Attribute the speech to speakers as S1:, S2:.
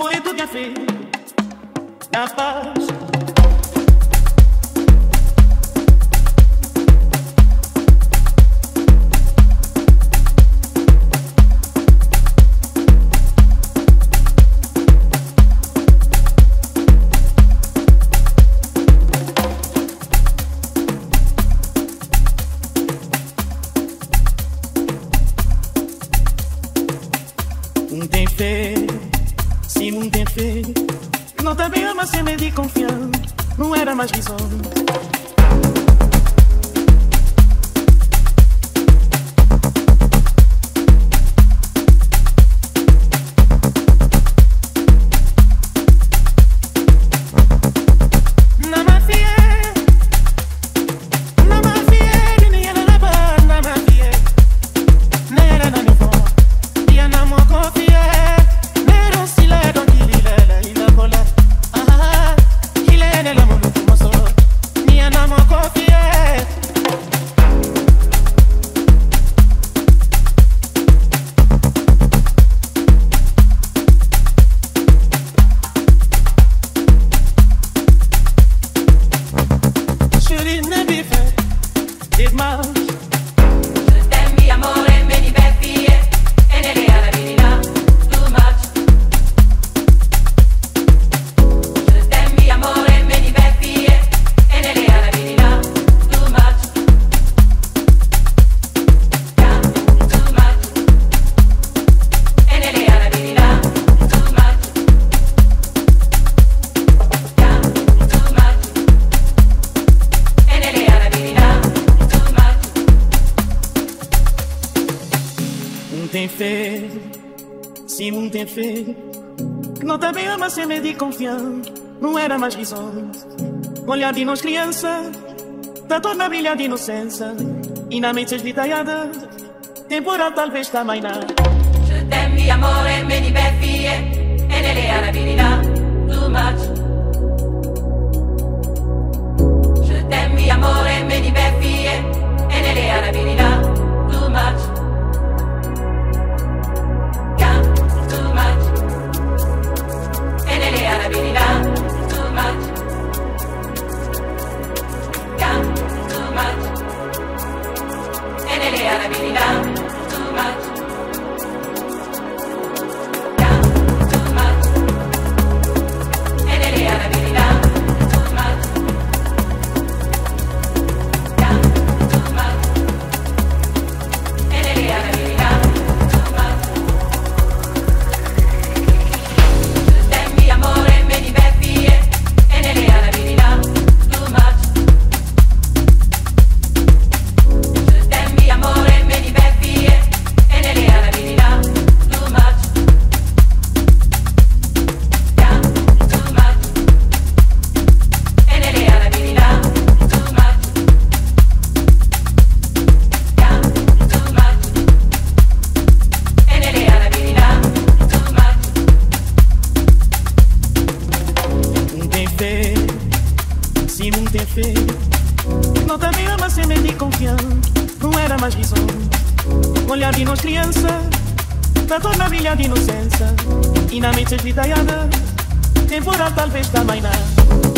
S1: Morrer do café, na paz. Tem fé, se não tem fé, não também ama ser meio de confiar, não era mais visão. Tem fé, se não tem fé, não também ama ser meio de confiar, não era mais visões. Olhar de nós criança, da torna brilhar de inocência, e na mente esditaiada, temporal talvez também não.
S2: Je t'aime, amore, meni befie, e nelle arabilità, too much. Je t'aime, amore, meni befie, e nelle arabilità, too much.
S1: Se não tem fé, não também ama ser meio de confiar, não era mais visão. Olhar de nós criança, da torna brilhar de inocência, e na mente esditaiada, temporal talvez também não.